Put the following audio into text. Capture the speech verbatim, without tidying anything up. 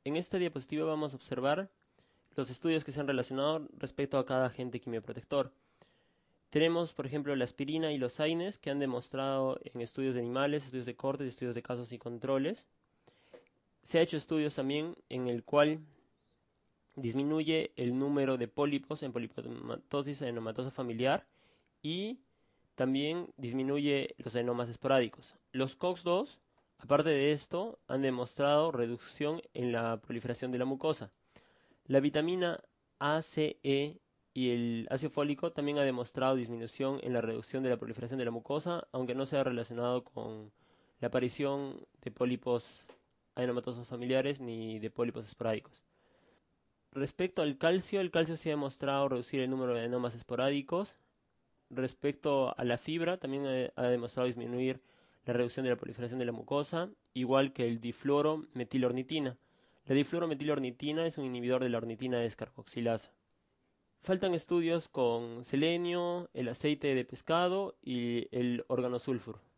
En esta diapositiva vamos a observar los estudios que se han relacionado respecto a cada agente quimioprotector. Tenemos, por ejemplo, la aspirina y los AINES, que han demostrado en estudios de animales, estudios de cortes, estudios de casos y controles. Se ha hecho estudios también en el cual disminuye el número de pólipos en polipomatosis adenomatosa familiar y también disminuye los adenomas esporádicos. Los COX dos, aparte de esto, han demostrado reducción en la proliferación de la mucosa. La vitamina A, C, E y el ácido fólico también ha demostrado disminución en la reducción de la proliferación de la mucosa, aunque no se ha relacionado con la aparición de pólipos adenomatosos familiares ni de pólipos esporádicos. Respecto al calcio, el calcio se ha demostrado reducir el número de adenomas esporádicos. Respecto a la fibra, también ha demostrado disminuir la reducción de la proliferación de la mucosa, igual que el difluorometilornitina. La difluorometilornitina es un inhibidor de la ornitina descarboxilasa. Faltan estudios con selenio, el aceite de pescado y el organosulfuro.